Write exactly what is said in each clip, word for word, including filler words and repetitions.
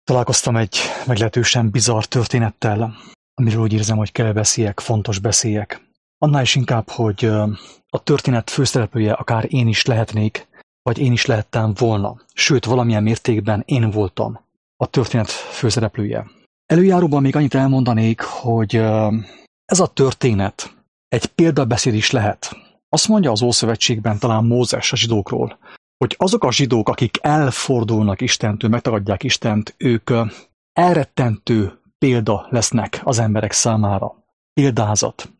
Találkoztam egy meglehetősen bizarr történettel, amiről úgy érzem, hogy kell beszéljek, fontos beszéljek. Annál is inkább, hogy a történet főszereplője akár én is lehetnék, vagy én is lehettem volna. Sőt, valamilyen mértékben én voltam a történet főszereplője. Előjáróban még annyit elmondanék, hogy ez a történet egy példabeszéd is lehet. Azt mondja az Ószövetségben talán Mózes a zsidókról, hogy azok a zsidók, akik elfordulnak Istentől, megtagadják Istent, ők elrettentő példa lesznek az emberek számára. Példázat.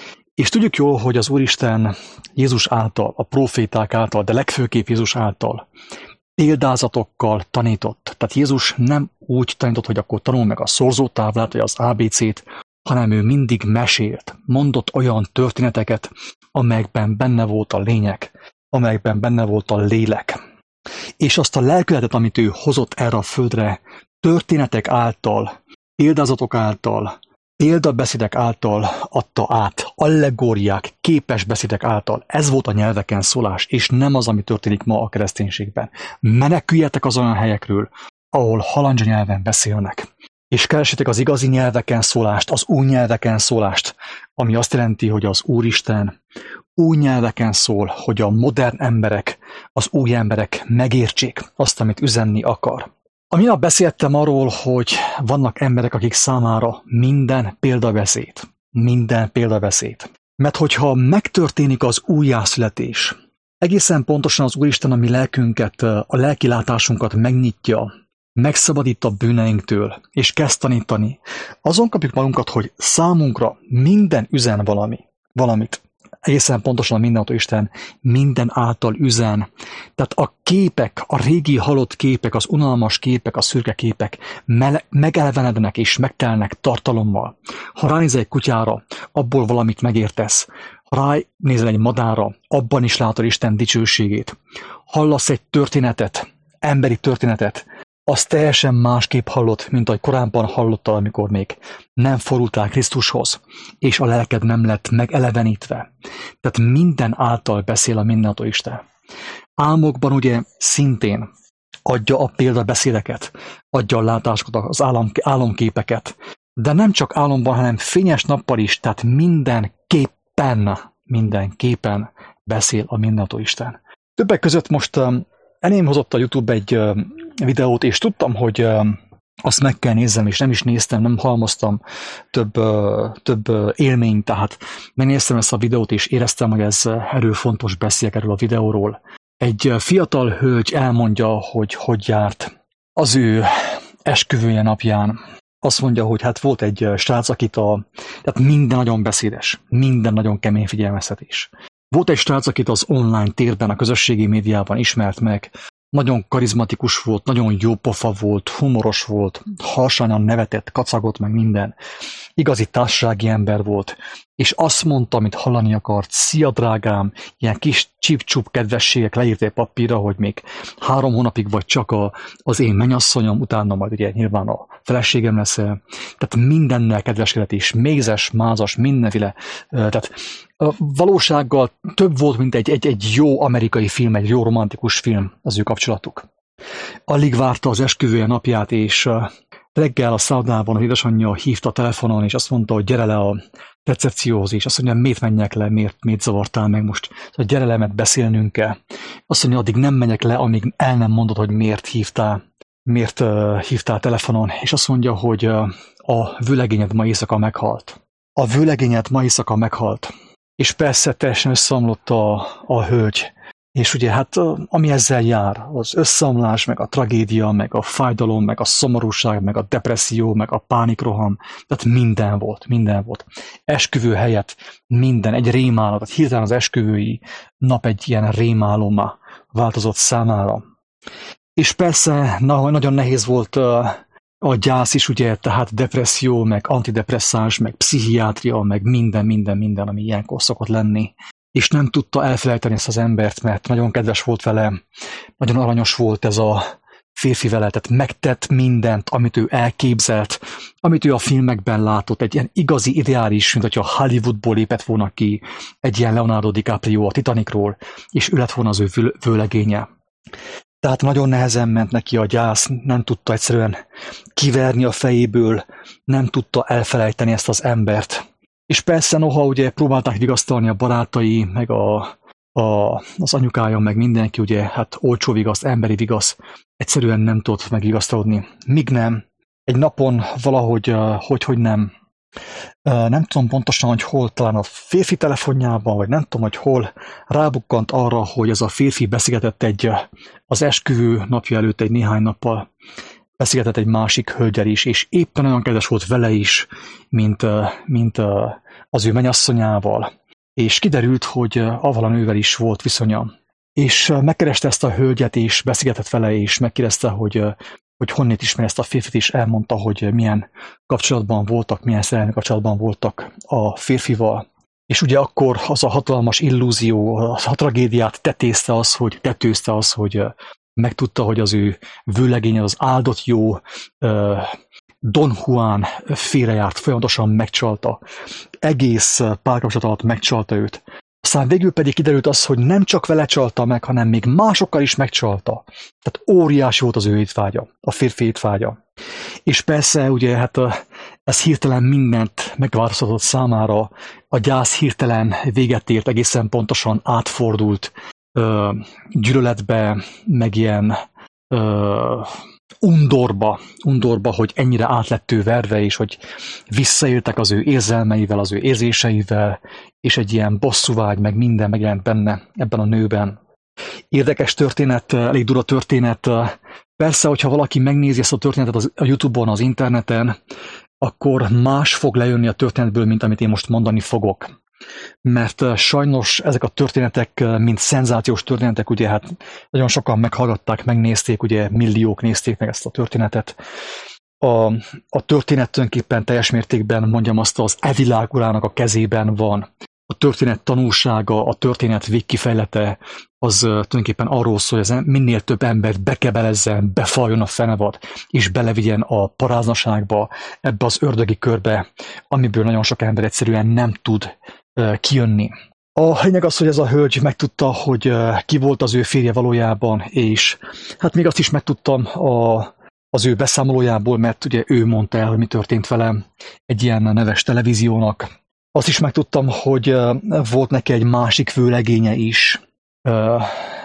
És tudjuk jól, hogy az Úristen Jézus által, a proféták által, de legfőképp Jézus által példázatokkal tanított. Tehát Jézus nem úgy tanított, hogy akkor tanul meg a szorzótáblát, vagy az á bé cét, hanem ő mindig mesélt, mondott olyan történeteket, amelyekben benne volt a lényeg, amelyekben benne volt a lélek. És azt a lelkületet, amit ő hozott erre a földre, történetek által, példázatok által, példabeszédek által adta át, allegóriák, képes beszédek által. Ez volt a nyelveken szólás, és nem az, ami történik ma a kereszténységben. Meneküljetek az olyan helyekről, ahol halandzsa nyelven beszélnek. És keresétek az igazi nyelveken szólást, az új nyelveken szólást, ami azt jelenti, hogy az Úristen új nyelveken szól, hogy a modern emberek, az új emberek megértsék azt, amit üzenni akar. A minap beszéltem arról, hogy vannak emberek, akik számára minden példabeszéd. Minden példabeszéd. Mert hogyha megtörténik az újjászületés, egészen pontosan az Úristen a mi lelkünket, a lelkilátásunkat megnyitja, megszabadít a bűneinktől, és kezd tanítani. Azon kapjuk magunkat, hogy számunkra minden üzen valami, valamit. Egészen pontosan a mindenható Isten minden által üzen. Tehát a képek, a régi halott képek, az unalmas képek, a szürke képek mele- megelevenednek és megtelnek tartalommal. Ha ránézel egy kutyára, abból valamit megértesz. Ha ránézel egy madárra, abban is látod Isten dicsőségét. Hallasz egy történetet, emberi történetet, az teljesen másképp hallott, mint ahogy korábban hallottál, amikor még nem fordultál Krisztushoz, és a lelked nem lett megelevenítve. Tehát minden által beszél a mindenható Isten. Álmokban ugye szintén adja a példabeszédeket, adja a látásokat, az álom, álomképeket, de nem csak álomban, hanem fényes nappal is, tehát mindenképpen, mindenképpen beszél a mindenható Isten. Többek között most elém hozott a YouTube egy videót, és tudtam, hogy azt meg kell nézzem, és nem is néztem, nem halmoztam több, több élményt, tehát megnéztem ezt a videót, és éreztem, hogy ez erről fontos beszéljek erről a videóról. Egy fiatal hölgy elmondja, hogy hogy járt az ő esküvője napján. Azt mondja, hogy hát volt egy srác, akit a... Tehát minden nagyon beszédes, minden nagyon kemény figyelmeztetés. Volt egy srác, akit az online térben, a közösségi médiában ismert meg. Nagyon karizmatikus volt, nagyon jó pofa volt, humoros volt, harsányan nevetett, kacagott meg minden. Igazi társasági ember volt. És azt mondta, amit hallani akart, szia drágám, ilyen kis csip-csup kedvességek leírták papírra, hogy még három hónapig vagy csak a, az én mennyasszonyom, utána majd ugye nyilván a feleségem lesz. Tehát mindennel kedveskedett is, mézes, mázas, mindenféle. Tehát a valósággal több volt, mint egy, egy, egy jó amerikai film, egy jó romantikus film az ő kapcsolatuk. Alig várta az esküvője napját, és reggel a szállodában az édesanyja hívta a telefonon, és azt mondta, hogy gyere le a recepcióhoz, és azt mondja, miért menjek le, miért, miért zavartál meg most, szóval gyere le, mert beszélnünk kell. Azt mondja, addig nem menjek le, amíg el nem mondod, hogy miért hívtál, miért uh, hívtál telefonon, és azt mondja, hogy uh, a vőlegényed ma éjszaka meghalt. A vőlegényed ma éjszaka meghalt. És persze teljesen összeomlott a, a hölgy. És ugye hát ami ezzel jár, az összeomlás, meg a tragédia, meg a fájdalom, meg a szomorúság, meg a depresszió, meg a pánikroham, tehát minden volt, minden volt. Esküvő helyett minden, egy rémálom, tehát hirtelen az esküvői nap egy ilyen rémálommá változott számára. És persze na, nagyon nehéz volt a gyász is, ugye, tehát depresszió, meg antidepresszáns, meg pszichiátria, meg minden, minden, minden, ami ilyenkor szokott lenni. És nem tudta elfelejteni ezt az embert, mert nagyon kedves volt vele, nagyon aranyos volt ez a férfi vele, tehát megtett mindent, amit ő elképzelt, amit ő a filmekben látott, egy ilyen igazi ideális, mint hogyha Hollywoodból lépett volna ki egy ilyen Leonardo DiCaprio a Titanicról, és ő lett volna az ő vőlegénye. Tehát nagyon nehezen ment neki a gyász, nem tudta egyszerűen kiverni a fejéből, nem tudta elfelejteni ezt az embert. És persze, noha ugye próbálták vigasztalni a barátai, meg a, a, az anyukája, meg mindenki, ugye, hát olcsó vigasz, emberi vigasz, egyszerűen nem tudott megvigasztalodni. Míg nem, egy napon valahogy, hogy, hogy nem, nem tudom pontosan, hogy hol, talán a férfi telefonjában, vagy nem tudom, hogy hol, rábukkant arra, hogy ez a férfi beszélgetett egy, az esküvő napja előtt egy néhány nappal, beszélgetett egy másik hölgyel is, és éppen olyan kedves volt vele is, mint, mint az ő mennyasszonyával. És kiderült, hogy avval a nővel is volt viszonya. És megkereste ezt a hölgyet, és beszélgetett vele, és megkérdezte, hogy, hogy honnét ismer ezt a férfit, és elmondta, hogy milyen kapcsolatban voltak, milyen szerelmi kapcsolatban voltak a férfival. És ugye akkor az a hatalmas illúzió, a tragédiát tetézte az, hogy tetőzte az, hogy megtudta, hogy az ő vőlegénye, az áldott jó Don Juan félrejárt, folyamatosan megcsalta. Egész párkapcsolat alatt megcsalta őt. Aztán végül pedig kiderült az, hogy nem csak vele csalta meg, hanem még másokkal is megcsalta. Tehát óriási volt az ő étvágya, a férfi étvágya. És persze, ugye, hát ez hirtelen mindent megváltoztatott számára, a gyász hirtelen véget ért, egészen pontosan átfordult ö, gyűlöletbe, meg ilyen ö, undorba, undorba, hogy ennyire át lett ő verve, és hogy visszaéltek az ő érzelmeivel, az ő érzéseivel, és egy ilyen bosszúvágy, meg minden megjelent benne, ebben a nőben. Érdekes történet, elég durva történet. Persze, hogyha valaki megnézi ezt a történetet az, a YouTube-on, az interneten, akkor más fog lejönni a történetből, mint amit én most mondani fogok. Mert sajnos ezek a történetek, mint szenzációs történetek, ugye hát nagyon sokan meghallgatták, megnézték, ugye milliók nézték meg ezt a történetet. A, a történet tulajdonképpen teljes mértékben, mondjam azt, az e-világ urának a kezében van. A történet tanulsága, a történet végkifejlete, az tulajdonképpen arról szól, hogy minél több embert bekebelezzen, befaljon a fenevad, és belevigyen a paráznaságba, ebbe az ördögi körbe, amiből nagyon sok ember egyszerűen nem tud uh, kijönni. A lényeg az, hogy ez a hölgy megtudta, hogy uh, ki volt az ő férje valójában, és hát még azt is megtudtam a, az ő beszámolójából, mert ugye ő mondta el, hogy mi történt velem egy ilyen neves televíziónak. Azt is megtudtam, hogy uh, volt neki egy másik vőlegénye is, uh,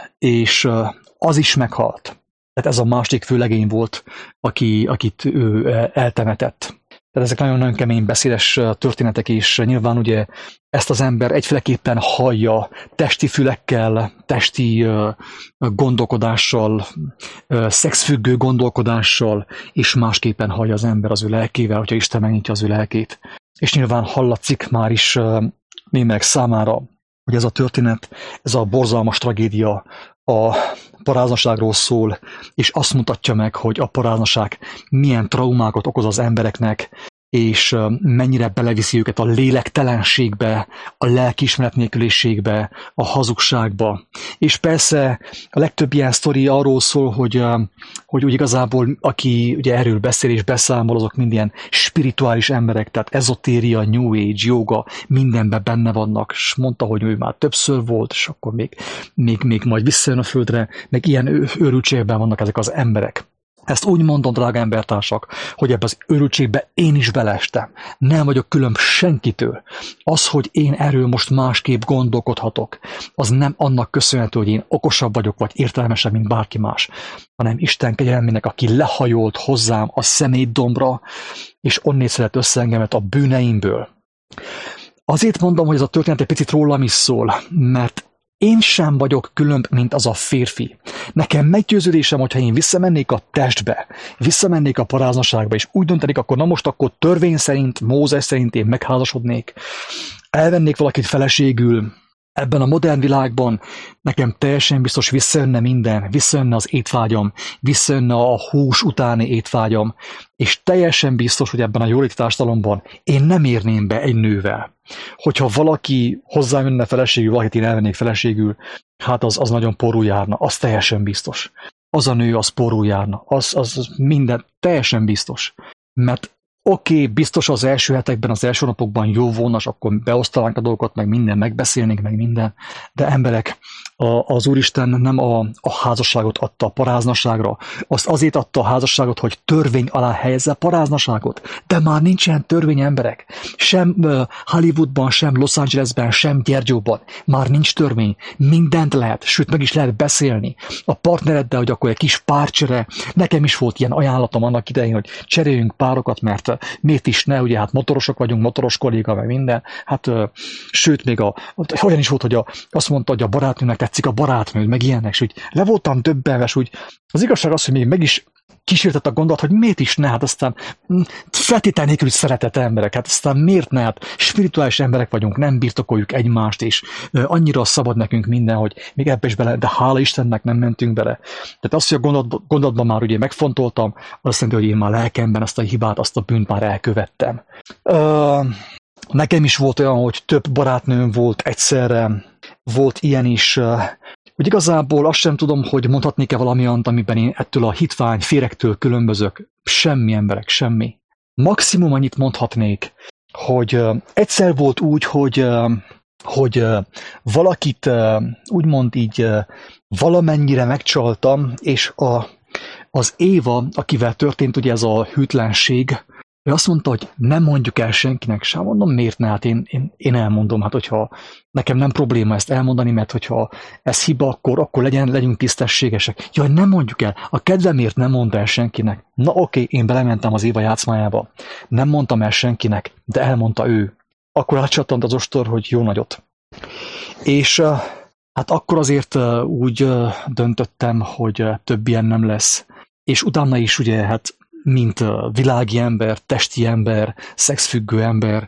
és uh, az is meghalt. Tehát ez a másik vőlegény volt, aki, akit ő eltemetett. Tehát ezek nagyon-nagyon kemény beszédes történetek, és nyilván ugye ezt az ember egyféleképpen hallja testi fülekkel, testi uh, gondolkodással, uh, szexfüggő gondolkodással, és másképpen hallja az ember az ő lelkével, hogyha Isten megnyitja az ő lelkét. És nyilván hallatszik már is uh, némelyek számára, hogy ez a történet, ez a borzalmas tragédia a paráznaságról szól, és azt mutatja meg, hogy a paráznaság milyen traumákat okoz az embereknek, és mennyire beleviszi őket a lélektelenségbe, a lelkiismeret nélküliségbe, a hazugságba. És persze a legtöbb ilyen sztori arról szól, hogy, hogy úgy igazából, aki ugye erről beszél és beszámol, azok mind ilyen spirituális emberek, tehát ezotéria, New Age, joga, mindenben benne vannak, és mondta, hogy ő már többször volt, és akkor még, még, még majd visszajön a földre, meg ilyen őrültségben vannak ezek az emberek. Ezt úgy mondom, drága embertársak, hogy ebbe az őrültségbe én is beleestem. Nem vagyok különb senkitől. Az, hogy én erről most másképp gondolkodhatok, az nem annak köszönhető, hogy én okosabb vagyok, vagy értelmesebb, mint bárki más, hanem Isten kegyelmének, aki lehajolt hozzám a szemétdombra, és onnét szedett össze engemet a bűneimből. Azért mondom, hogy ez a történet egy picit rólam is szól, mert én sem vagyok különb, mint az a férfi. Nekem meggyőződésem, hogyha én visszamennék a testbe, visszamennék a paráznaságba, és úgy döntenék, akkor na most akkor törvény szerint, Mózes szerint én megházasodnék, elvennék valakit feleségül, ebben a modern világban nekem teljesen biztos visszajönne minden, visszajönne az étvágyam, visszajönne a hús utáni étvágyam, és teljesen biztos, hogy ebben a jóléti társadalomban én nem érném be egy nővel. Hogyha valaki hozzám jönne feleségül, valakit én elvennék feleségül, hát az, az nagyon porul járna, az teljesen biztos. Az a nő, az porul járna, az, az minden teljesen biztos. Mert Oké, okay, biztos az első hetekben, az első napokban jó volna, és akkor beosztalánk a dolgokat, meg minden, megbeszélnénk, meg minden, de emberek, a, az Úristen nem a, a házasságot adta a paráznaságra, azt azért adta a házasságot, hogy törvény alá helyezze a paráznaságot, de már nincsen törvény, emberek. Sem uh, Hollywoodban, sem Los Angelesben, sem Gyergyóban már nincs törvény, mindent lehet, sőt meg is lehet beszélni. A partnereddel, hogy akkor egy kis párcsere, nekem is volt ilyen ajánlatom annak idején, hogy cseréljünk párokat, mert miért is ne, ugye hát motorosok vagyunk, motoros kolléga, meg minden, hát sőt még a, olyan is volt, hogy a, azt mondta, hogy a barátnőnek tetszik a barátnő, meg ilyenek, és úgy le voltam döbbenve, és úgy az igazság az, hogy még meg is kísértett a gondolat, hogy miért is ne, hát aztán feltétel nélkül szeretett emberek, hát aztán miért ne, hát spirituális emberek vagyunk, nem birtokoljuk egymást, és annyira szabad nekünk minden, hogy még ebbe is bele, de hála Istennek nem mentünk bele. Tehát azt, hogy a gondolat, gondolatban már ugye megfontoltam, azt jelenti, hogy én már lelkemben azt a hibát, azt a bűnt már elkövettem. Uh, nekem is volt olyan, hogy több barátnőm volt egyszerre, volt ilyen is, hogy igazából azt sem tudom, hogy mondhatnék-e valami olyant, amiben én ettől a hitvány férektől különbözök. Semmi, emberek, semmi. Maximum annyit mondhatnék, hogy uh, egyszer volt úgy, hogy, uh, hogy uh, valakit uh, úgymond így uh, valamennyire megcsaltam, és a, az Éva, akivel történt ugye ez a hűtlenség, ő azt mondta, hogy nem mondjuk el senkinek sem. Mondom, miért ne? Hát én, én, én elmondom, hát hogyha nekem nem probléma ezt elmondani, mert hogyha ez hiba, akkor, akkor legyen, legyünk tisztességesek. Jaj, nem mondjuk el. A kedvemért nem mondta el senkinek. Na oké, én belementem az Éva játszmájába. Nem mondtam el senkinek, de elmondta ő. Akkor átcsattant az ostor, hogy jó nagyot. És hát akkor azért úgy döntöttem, hogy több ilyen nem lesz. És utána is ugye, hát mint világi ember, testi ember, szexfüggő ember,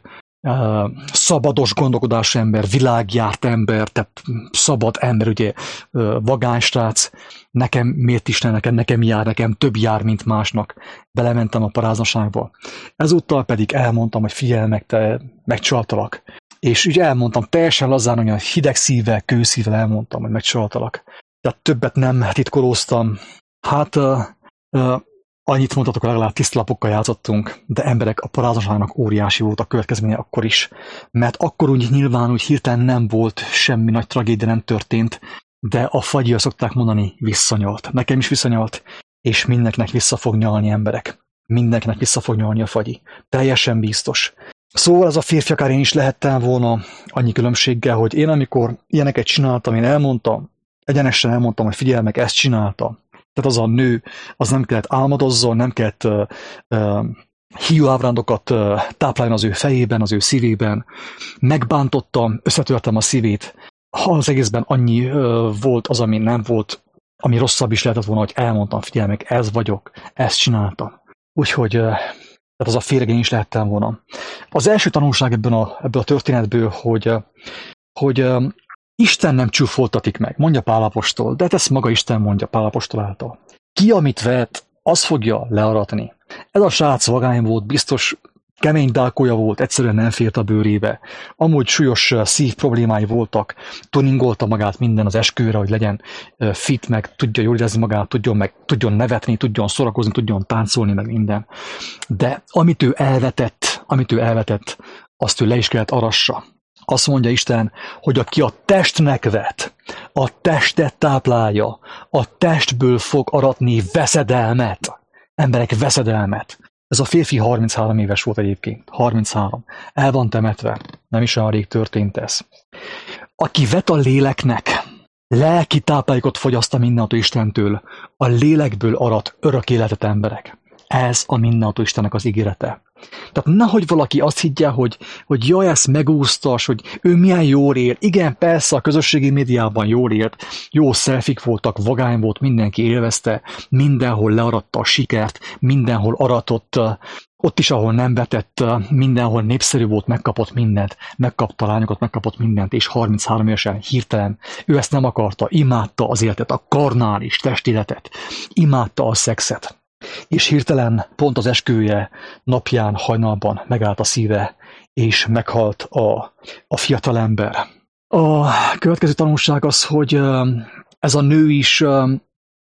szabados gondolkodású ember, világjárt ember, tehát szabad ember, ugye vagánysrác, nekem miért is ne, nekem, nekem jár, nekem több jár, mint másnak. Belementem a paráznaságba. Ezúttal pedig elmondtam, hogy figyelj meg, te megcsaltalak. És úgy elmondtam, teljesen lazán, olyan hideg szívvel, kőszívvel elmondtam, hogy megcsaltalak. Tehát többet nem titkolóztam. Hát uh, uh, annyit mondhatok, hogy legalább tisztalapokkal játszottunk, de emberek, a paráznaságnak óriási volt a következménye akkor is. Mert akkor úgy nyilván úgy hirtelen nem volt, semmi nagy tragédia nem történt, de a fagyja szokták mondani, visszanyalt. Nekem is visszanyalt, és mindenkinek vissza fog nyalni, emberek. Mindenkinek vissza fog nyalni a fagyi. Teljesen biztos. Szóval ez a férfi akár én is lehettem volna, annyi különbséggel, hogy én amikor ilyeneket csináltam, én elmondtam, egyenesen elmondtam, hogy figyelj meg, ezt csinálta. Tehát az a nő, az nem kellett álmodozzon, nem kellett uh, uh, hiúábrándokat uh, táplálni az ő fejében, az ő szívében. Megbántottam, összetörtem a szívét. Ha az egészben annyi uh, volt az, ami nem volt, ami rosszabb is lehetett volna, hogy elmondtam, figyelj meg, ez vagyok, ezt csináltam. Úgyhogy uh, tehát az a férgény is lehettem volna. Az első tanulság ebben a, ebből a történetből, hogy, uh, hogy uh, Isten nem csúfoltatik meg, mondja Pál apostol, de ezt maga Isten mondja Pál apostol által. Ki, amit vet, az fogja learatni. Ez a srác vagány volt, biztos kemény dálkója volt, egyszerűen nem fért a bőrébe. Amúgy súlyos szív problémái voltak, tuningolta magát minden az esküvőre, hogy legyen fit, meg tudja jól érezni magát, tudjon, meg, tudjon nevetni, tudjon szórakozni, tudjon táncolni, meg minden. De amit ő elvetett, amit ő elvetett, azt ő le is kellett arassa. Azt mondja Isten, hogy aki a testnek vet, a testet táplálja, a testből fog aratni veszedelmet. Emberek, veszedelmet. Ez a férfi harminchárom éves volt egyébként. harminchárom. El van temetve. Nem is olyan rég történt ez. Aki vet a léleknek, lelki táplálékot fogyaszt a mindenható Istentől, a lélekből arat örök életet, emberek. Ez a mindenható Istennek az ígérete. Tehát nehogy valaki azt higgye, hogy, hogy jaj, ezt megúsztas, hogy ő milyen jól él. Igen, persze a közösségi médiában jól élt, jó szelfik voltak, vagány volt, mindenki élvezte, mindenhol learatta a sikert, mindenhol aratott, ott is, ahol nem vetett, mindenhol népszerű volt, megkapott mindent, megkapta lányokat, megkapott mindent, és harminchárom évesen hirtelen ő ezt nem akarta, imádta az életet, a karnális testéletet, imádta a szexet. És hirtelen pont az esküvője napján, hajnalban megállt a szíve, és meghalt a, a fiatalember. A következő tanulság az, hogy ez a nő is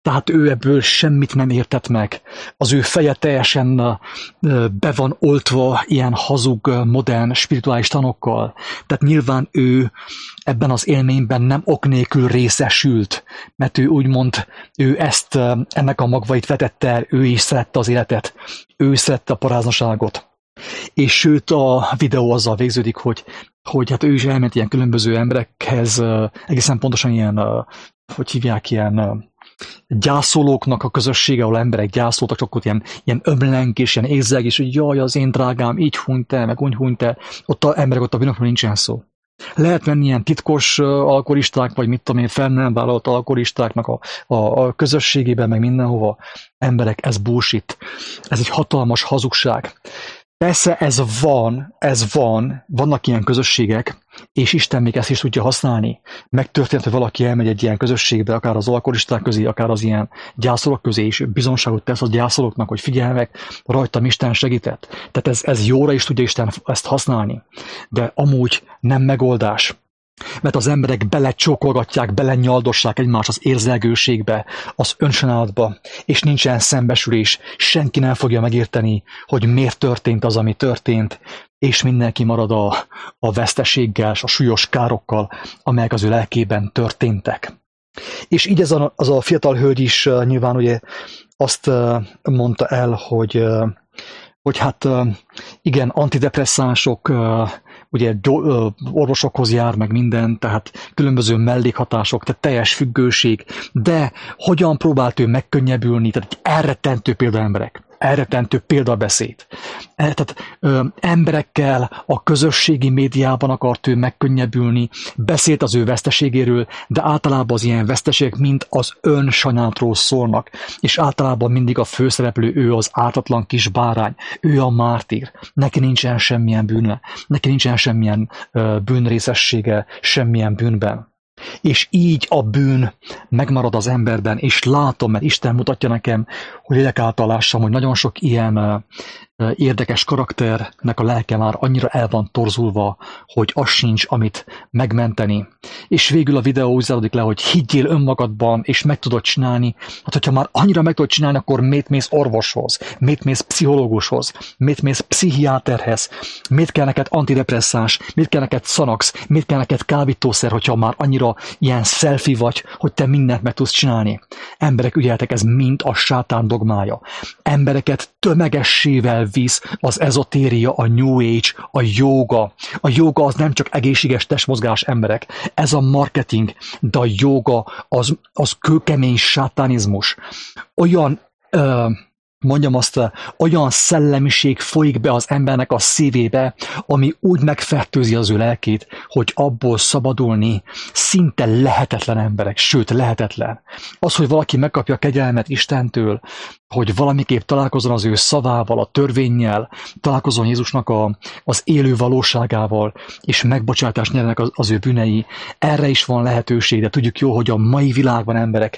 Tehát ő ebből semmit nem értett meg. Az ő feje teljesen be van oltva ilyen hazug, modern, spirituális tanokkal. Tehát nyilván ő ebben az élményben nem ok nélkül részesült, mert ő úgymond, ő ezt, ennek a magvait vetette el, ő is szerette az életet, ő szerette a paráznaságot. És sőt, a videó azzal végződik, hogy, hogy hát ő is elment ilyen különböző emberekhez, egészen pontosan ilyen, hogy hívják, ilyen gyászolóknak a közössége, ahol emberek gyászoltak, csak ott ilyen, ilyen ömlenk és ilyen érzeg, és hogy jaj, az én drágám, így hunyt el, meg úgy hunyt el. Ott az emberek, ott a bűnökről nincsen szó. Lehet menni ilyen titkos alkoholisták, vagy mit tudom én, fel nem vállalt alkoholistáknak a, a, a közösségében, meg mindenhova. Emberek, ez bullshit. Ez egy hatalmas hazugság. Persze ez van, ez van, vannak ilyen közösségek, és Isten még ezt is tudja használni. Megtörtént, hogy valaki elmegy egy ilyen közösségbe, akár az alkoholisták közé, akár az ilyen gyászolók közé, és bizonságot tesz a gyászolóknak, hogy figyelmek, rajtam Isten segített. Tehát ez, ez jóra is tudja Isten ezt használni. De amúgy nem megoldás. Mert az emberek belecsókolgatják, belenyaldossák egymást az érzelgőségbe, az önsajnálatba, és nincsen szembesülés, senki nem fogja megérteni, hogy miért történt az, ami történt, és mindenki marad a, a veszteséggel, a súlyos károkkal, amelyek az ő lelkében történtek. És így ez a, az a fiatal hölgy is uh, nyilván ugye azt uh, mondta el, hogy, uh, hogy hát uh, igen, antidepresszánsok, uh, ugye orvosokhoz jár meg minden, tehát különböző mellékhatások, tehát teljes függőség, de hogyan próbált ő megkönnyebbülni, tehát egy elrettentő példa emberek, elrettentő példabeszéd. Tehát ö, emberekkel a közösségi médiában akart ő megkönnyebbülni, beszélt az ő veszteségéről, de általában az ilyen veszteségek mind az önsajnálatról szólnak, és általában mindig a főszereplő, ő az ártatlan kis bárány, ő a mártír, neki nincsen semmilyen bűne, neki nincsen semmilyen ö, bűnrészessége, semmilyen bűnben. És így a bűn megmarad az emberben, és látom, mert Isten mutatja nekem, hogy lélek által lássam, hogy nagyon sok ilyen uh, érdekes karakternek a lelke már annyira el van torzulva, hogy az sincs, amit megmenteni. És végül a videó úgy záródik le, hogy higgyél önmagadban, és meg tudod csinálni. Hát, hogyha már annyira meg tudod csinálni, akkor miért mész orvoshoz, miért mész pszichológushoz, miért mész pszichiáterhez, miért kell neked antidepresszáns, miért kell neked Xanax, miért kell neked kábítószer, hogyha már annyira ilyen selfie vagy, hogy te mindent meg tudsz csinálni. Emberek, ügyeltek, ez mind a sátán dogmája. Embereket tömegessével visz az ezotéria, a New Age, a jóga. A jóga az nem csak egészséges testmozgás, emberek. Ez a marketing, de a jóga az, az kőkemény sátánizmus. Olyan, ö, mondjam azt, olyan szellemiség folyik be az embernek a szívébe, ami úgy megfertőzi az ő lelkét, hogy abból szabadulni szinte lehetetlen, emberek, sőt lehetetlen. Az, hogy valaki megkapja a kegyelmet Istentől, hogy valamiképp találkozzon az ő szavával, a törvénnyel, találkozzon Jézusnak a, az élő valóságával, és megbocsátást nyernek az, az ő bűnei. Erre is van lehetőség, de tudjuk jó, hogy a mai világban, emberek,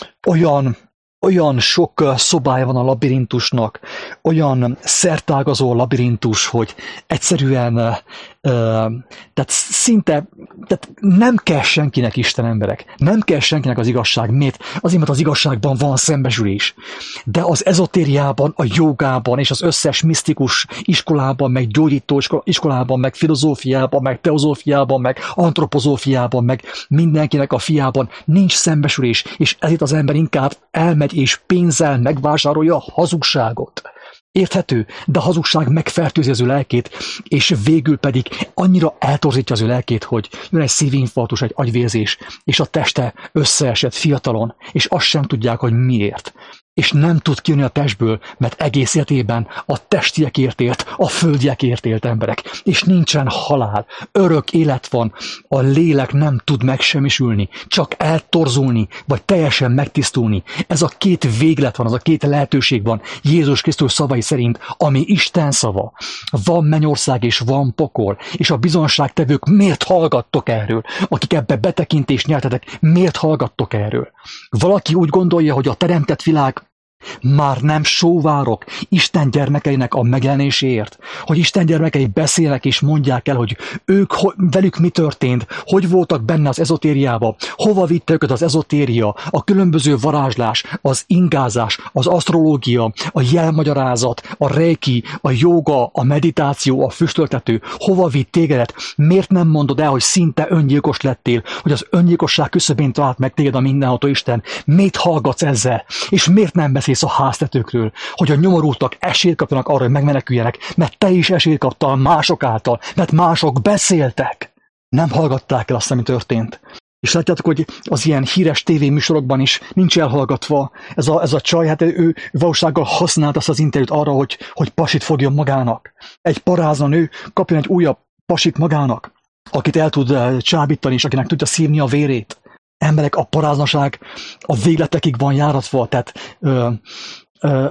olyan Olyan sok szobája van a labirintusnak, olyan szertágazó labirintus, hogy egyszerűen, uh, tehát szinte, tehát nem kell senkinek Isten, emberek, nem kell senkinek az igazság. Miért? Azért, mert az igazságban van szembesülés. De az ezotériában, a jogában és az összes misztikus iskolában, meg gyógyító iskolában, meg filozófiában, meg teozófiában, meg antropozófiában, meg mindenkinek a fiában nincs szembesülés, és ezért az ember inkább elmegy és pénzzel megvásárolja a hazugságot. Érthető, de a hazugság megfertőzi az ő lelkét, és végül pedig annyira eltorzítja az ő lelkét, hogy jön egy szívinfarktus, egy agyvérzés, és a teste összeesett fiatalon, és azt sem tudják, hogy miért. És nem tud kijönni a testből, mert egész életében a testiekért élt, a földiekért élt, emberek. És nincsen halál, örök élet van, a lélek nem tud megsemmisülni, csak eltorzulni, vagy teljesen megtisztulni. Ez a két véglet van, az a két lehetőség van Jézus Krisztus szavai szerint, ami Isten szava. Van mennyország és van pokol, és a bizonságtevők miért hallgattok erről? Akik ebbe betekintést nyertetek, miért hallgattok erről? Valaki úgy gondolja, hogy a teremtett világ Már nem sóvárok Isten gyermekeinek a megjelenéséért, hogy Isten gyermekei beszélnek és mondják el, hogy ők, velük mi történt, hogy voltak benne az ezotériába, hova vitte őket az ezotéria, a különböző varázslás, az ingázás, az asztrológia, a jelmagyarázat, a reiki, a jóga, a meditáció, a füstöltető, hova vitt tégedet, miért nem mondod el, hogy szinte öngyilkos lettél, hogy az öngyilkosság küszöbén talált meg téged a mindenható Isten, miért hallgatsz ezzel, és miért nem beszélsz a háztetőkről, hogy a nyomorultak esélyt kapjanak arra, hogy megmeneküljenek, mert te is esélyt kaptál mások által, mert mások beszéltek. Nem hallgatták el azt, ami történt. És látjátok, hogy az ilyen híres tévéműsorokban is nincs elhallgatva. Ez a, ez a csaj, hát ő valósággal használt azt az interjút arra, hogy, hogy pasit fogjon magának. Egy parázna nő kapjon egy újabb pasit magának, akit el tud csábítani, és akinek tudja szívni a vérét. Emberek, a paráznaság a végletekig van járatva, tehát ö, ö,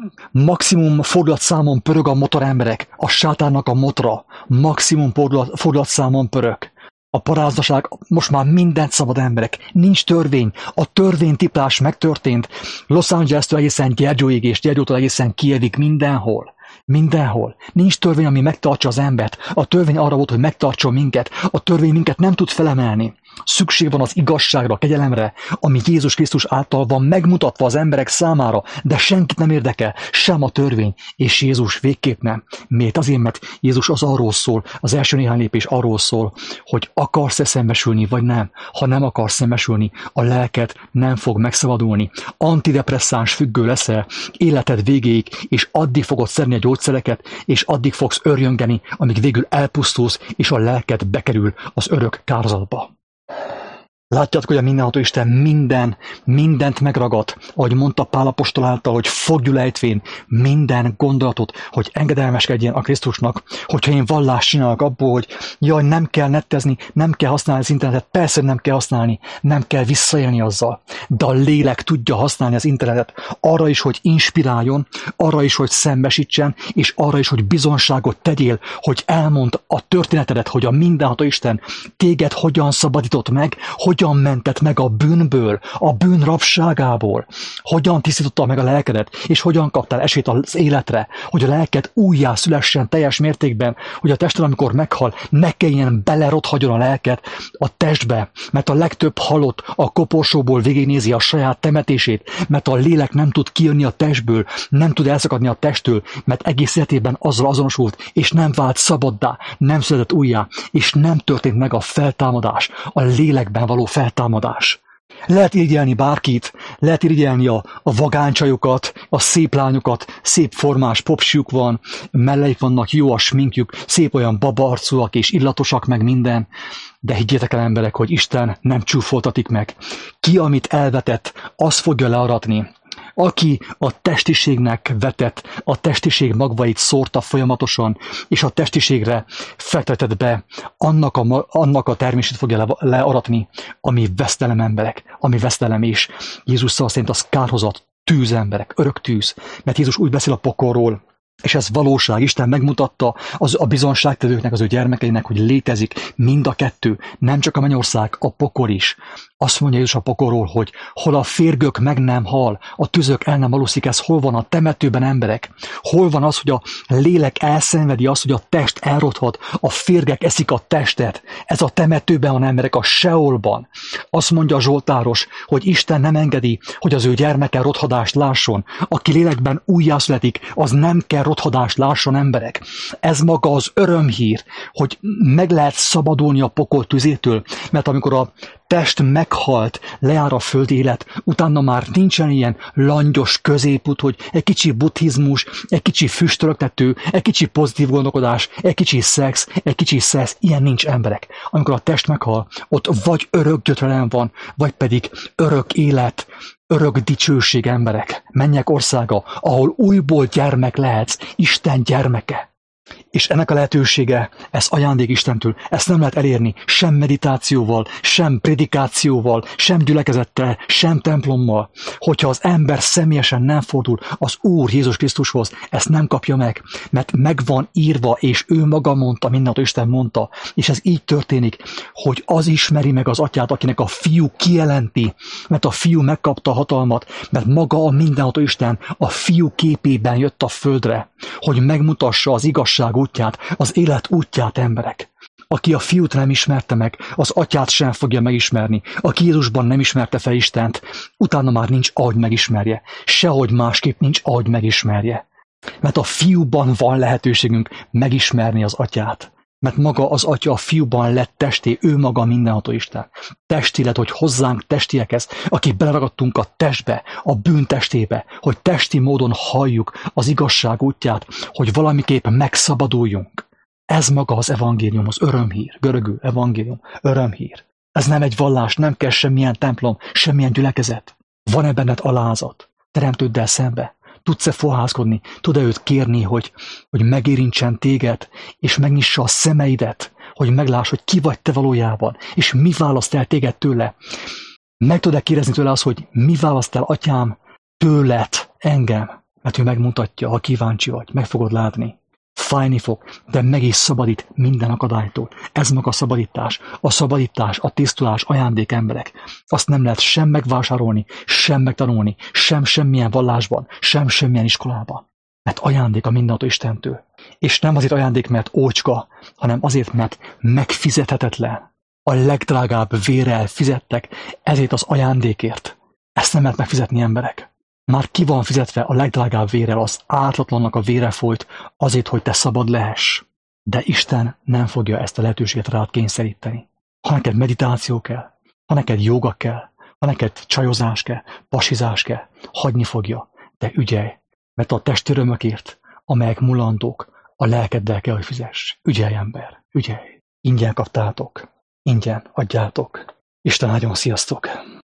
maximum fordulatszámon pörög a motor, emberek, a sátánnak a motora, maximum fordulatszámon pörög. A paráznaság, most már mindent szabad, emberek, nincs törvény, a törvénytiplás megtörtént, Los Angeles-től egészen Gyergyóig és Gyergyótól egészen Kijevig, mindenhol. Mindenhol. Nincs törvény, ami megtartsa az embert. A törvény arra volt, hogy megtartson minket. A törvény minket nem tud felemelni. Szükség van az igazságra, a kegyelemre, ami Jézus Krisztus által van megmutatva az emberek számára, de senkit nem érdekel, sem a törvény, és Jézus végképp nem. Miért? Azért, mert Jézus az arról szól, az első néhány lépés arról szól, hogy akarsz-e szembesülni, vagy nem. Ha nem akarsz szembesülni, a lelked nem fog megszabadulni. Antidepresszáns függő leszel életed végéig, és addig fogod szedni a gyógyszereket, és addig fogsz örjöngeni, amíg végül elpusztulsz, és a lelked bekerül az örök kározatba. Látjátok, hogy a mindenható Isten minden, mindent megragad, ahogy mondta Pál apostol által, hogy fogjuk ejtvén minden gondolatot, hogy engedelmeskedjen a Krisztusnak, hogyha én vallást csinálok abból, hogy jaj, nem kell nettezni, nem kell használni az internetet, persze nem kell használni, nem kell visszaélni azzal, de a lélek tudja használni az internetet arra is, hogy inspiráljon, arra is, hogy szembesítsen, és arra is, hogy bizonságot tegyél, hogy elmond a történetedet, hogy a mindenható Isten téged hogyan szabadított meg, hogy hogyan mentett meg a bűnből, a bűn rabságából, hogyan tisztította meg a lelkedet, és hogyan kaptál esélyt az életre, hogy a lelked újjá szülessen teljes mértékben, hogy a tested, amikor meghal, ne kelljen belerothadjon a lelket a testbe, mert a legtöbb halott a koporsóból végignézi a saját temetését, mert a lélek nem tud kijönni a testből, nem tud elszakadni a testtől, mert egész életében azzal azonosult, és nem vált szabaddá, nem született újjá, és nem történt meg a feltámadás, a lélekben való feltámadás. Lehet irigyelni bárkit, lehet irigyelni a, a vagánycsajokat, a szép lányokat, szép formás popsjuk van, melleik vannak, jó a sminkjük, szép olyan babarcúak és illatosak meg minden, de higgyétek el, emberek, hogy Isten nem csúfoltatik meg. Ki, amit elvetett, az fogja learatni. Aki a testiségnek vetett, a testiség magvait szórta folyamatosan, és a testiségre fektetett be, annak a, annak a termését fogja le, learatni, ami vesztelem, emberek, ami vesztelem, és Jézus szava szerint az kárhozat, tűz, emberek, örök tűz, mert Jézus úgy beszél a pokolról, és ez valóság, Isten megmutatta az, a bizonságtevőknek, az ő gyermekeinek, hogy létezik mind a kettő, nem csak a mennyország, a pokol is. Azt mondja Jézus a pokolról, hogy hol a férgök meg nem hal, a tüzök el nem aluszik, ez hol van a temetőben, emberek? Hol van az, hogy a lélek elszenvedi azt, hogy a test elrothad, a férgek eszik a testet? Ez a temetőben van, emberek, a Seolban. Azt mondja a Zsoltáros, hogy Isten nem engedi, hogy az ő gyermeke rothadást lásson. Aki lélekben újjászületik, az nem kell rothadást lásson, emberek. Ez maga az örömhír, hogy meg lehet szabadulni a pokol tüzétől, mert amikor a test meghalt, lejár a földi élet, utána már nincsen ilyen langyos középút, hogy egy kicsi buddhizmus, egy kicsi füstölöktető, egy kicsi pozitív gondolkodás, egy kicsi szex, egy kicsi szex, ilyen nincs, emberek. Amikor a test meghal, ott vagy örök gyötrelem van, vagy pedig örök élet, örök dicsőség, emberek. Mennyek országa, ahol újból gyermek lehetsz, Isten gyermeke. És ennek a lehetősége, ez ajándék Istentől, ezt nem lehet elérni sem meditációval, sem predikációval, sem gyülekezettel, sem templommal. Hogyha az ember személyesen nem fordul az Úr Jézus Krisztushoz, ezt nem kapja meg, mert meg van írva, és ő maga mondta, mindenható Isten mondta, és ez így történik, hogy az ismeri meg az atyát, akinek a fiú kijelenti, mert a fiú megkapta a hatalmat, mert maga a mindenható Isten a fiú képében jött a földre, hogy megmutassa az igazság útját, az élet útját, emberek. Aki a fiút nem ismerte meg, az atyát sem fogja megismerni. Aki Jézusban nem ismerte fel Istent, utána már nincs, ahogy megismerje. Sehogy másképp nincs, ahogy megismerje. Mert a fiúban van lehetőségünk megismerni az atyát. Mert maga az atya a fiúban lett testé, ő maga mindenható Isten. Testi lett, hogy hozzánk testiekhez, akik beleragadtunk a testbe, a bűn testébe, hogy testi módon halljuk az igazság útját, hogy valamiképp megszabaduljunk. Ez maga az evangélium, az örömhír, görögül evangélium, örömhír. Ez nem egy vallás, nem kell semmilyen templom, semmilyen gyülekezet. Van-e benned alázat? Teremtőddel szembe? Tudsz-e fohászkodni? Tud-e őt kérni, hogy, hogy megérintsen téged, és megnyissa a szemeidet, hogy megláss, hogy ki vagy te valójában, és mi választ el téged tőle? Meg tud-e kérdezni tőle azt, hogy mi választ el, atyám, tőled, engem? Mert ő megmutatja, ha kíváncsi vagy, meg fogod látni. Fájni fog, de meg is szabadít minden akadálytól. Ez maga a szabadítás. A szabadítás, a tisztulás, ajándék, emberek. Azt nem lehet sem megvásárolni, sem megtanulni, sem semmilyen vallásban, sem semmilyen iskolában. Mert ajándék a mindenható Istentől. És nem azért ajándék, mert ócska, hanem azért, mert megfizethetetlen. A legdrágább vérrel fizettek ezért az ajándékért. Ezt nem lehet megfizetni, emberek. Már ki van fizetve a legdrágább vérrel, az ártatlannak a vére folyt azért, hogy te szabad lehess. De Isten nem fogja ezt a lehetőséget rád kényszeríteni. Ha neked meditáció kell, ha neked jóga kell, ha neked csajozás kell, pasizás kell, hagyni fogja, de ügyelj, mert a testi örömökért, amelyek mulandók, a lelkeddel kell, hogy fizess. Ügyelj, ember, ügyelj. Ingyen kaptátok, ingyen adjátok. Isten áldjon, sziasztok!